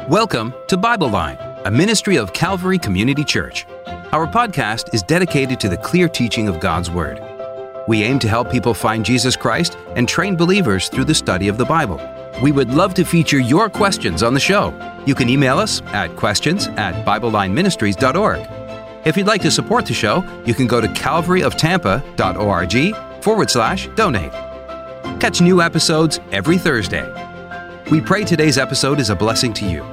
Welcome to Bible Line, a ministry of Calvary Community Church. Our podcast is dedicated to the clear teaching of God's Word. We aim to help people find Jesus Christ and train believers through the study of the Bible. We would love to feature your questions on the show. You can email us at questions@BibleLineMinistries.org. If you'd like to support the show, you can go to calvaryofttampa.org/donate. Catch new episodes every Thursday. We pray today's episode is a blessing to you.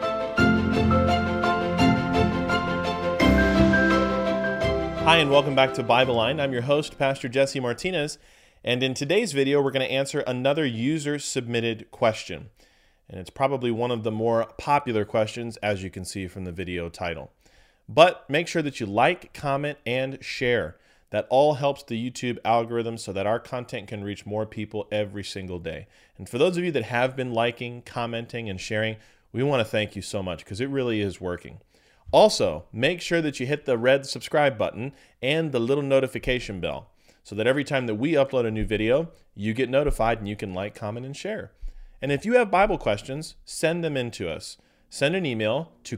Hi, and welcome back to Bible Line. I'm your host, Pastor Jesse Martinez, and in today's video, we're going to answer another user-submitted question. And it's probably one of the more popular questions, as you can see from the video title. But make sure that you like, comment, and share. That all helps the YouTube algorithm so that our content can reach more people every single day. And for those of you that have been liking, commenting, and sharing, we want to thank you so much because it really is working. Also, make sure that you hit the red subscribe button and the little notification bell so that every time that we upload a new video, you get notified and you can like, comment, and share. And if you have Bible questions, send them in to us. Send an email to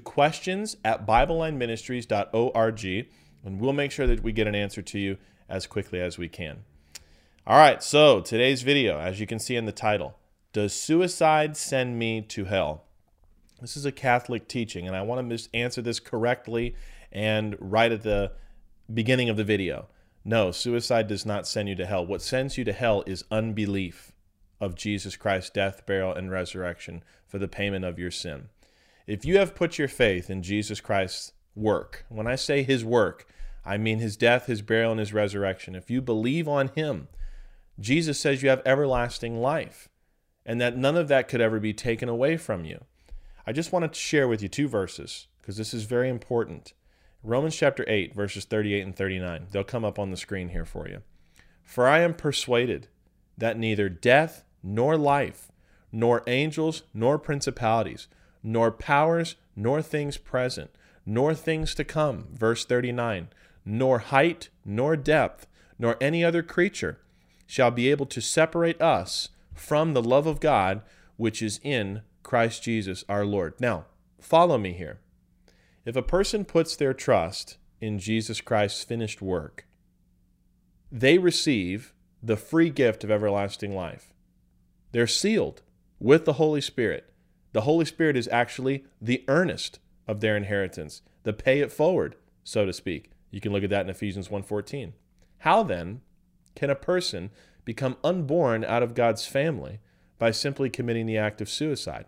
questions@BibleLineMinistries.org, and we'll make sure that we get an answer to you as quickly as we can. All right, so today's video, as you can see in the title, Does Suicide Send Me to Hell? This is a Catholic teaching, and I want to answer this correctly and right at the beginning of the video. No, suicide does not send you to hell. What sends you to hell is unbelief of Jesus Christ's death, burial, and resurrection for the payment of your sin. If you have put your faith in Jesus Christ's work, when I say his work, I mean his death, his burial, and his resurrection. If you believe on him, Jesus says you have everlasting life and that none of that could ever be taken away from you. I just wanted to share with you two verses because this is very important. Romans chapter 8, verses 38 and 39. They'll come up on the screen here for you. For I am persuaded that neither death nor life, nor angels, nor principalities, nor powers, nor things present, nor things to come, verse 39, nor height, nor depth, nor any other creature shall be able to separate us from the love of God, which is in Christ Jesus our Lord. Now, follow me here. If a person puts their trust in Jesus Christ's finished work, they receive the free gift of everlasting life. They're sealed with the Holy Spirit. The Holy Spirit is actually the earnest of their inheritance, the pay it forward, so to speak. You can look at that in Ephesians 1:14. How then can a person become unborn out of God's family by simply committing the act of suicide?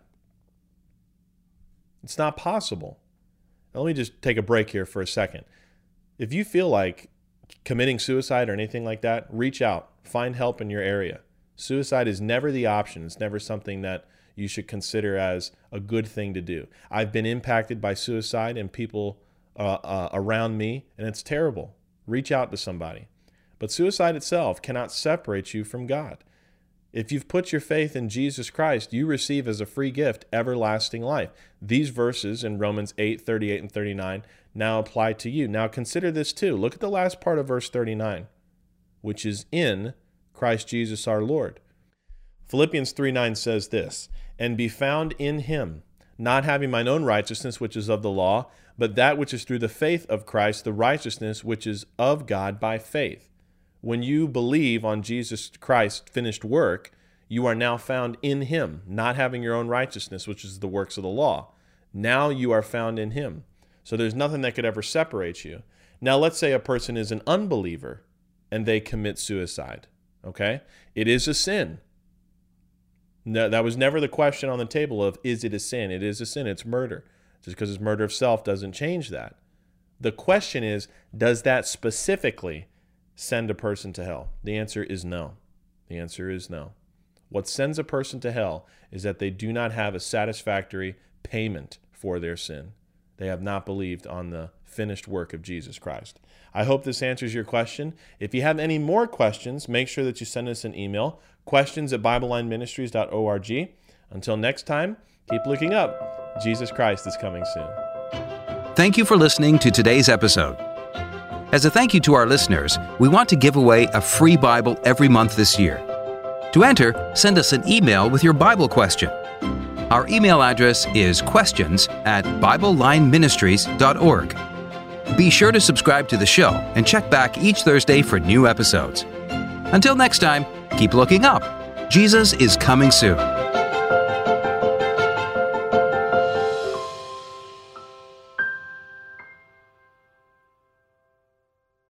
It's not possible. Now, let me just take a break here for a second. If you feel like committing suicide or anything like that, reach out, find help in your area. Suicide is never the option. It's never something that you should consider as a good thing to do. I've been impacted by suicide and people around me, and it's terrible. Reach out to somebody. But suicide itself cannot separate you from God. If you've put your faith in Jesus Christ, you receive as a free gift everlasting life. These verses in Romans 8, 38, and 39 now apply to you. Now consider this too. Look at the last part of verse 39, which is in Christ Jesus our Lord. Philippians 3:9 says this, and be found in him, not having mine own righteousness, which is of the law, but that which is through the faith of Christ, the righteousness which is of God by faith. When you believe on Jesus Christ's finished work, you are now found in him, not having your own righteousness, which is the works of the law. Now you are found in him. So there's nothing that could ever separate you. Now let's say a person is an unbeliever and they commit suicide. Okay? It is a sin. No, that was never the question on the table of, is it a sin? It is a sin. It's murder. Just because it's murder of self doesn't change that. The question is, does that specifically send a person to hell? The answer is no. The answer is no. What sends a person to hell is that they do not have a satisfactory payment for their sin. They have not believed on the finished work of Jesus Christ. I hope this answers your question. If you have any more questions, make sure that you send us an email, questions@BibleLineMinistries.org. Until next time, keep looking up. Jesus Christ is coming soon. Thank you for listening to today's episode. As a thank you to our listeners, we want to give away a free Bible every month this year. To enter, send us an email with your Bible question. Our email address is questions@BibleLineMinistries.org. Be sure to subscribe to the show and check back each Thursday for new episodes. Until next time, keep looking up. Jesus is coming soon.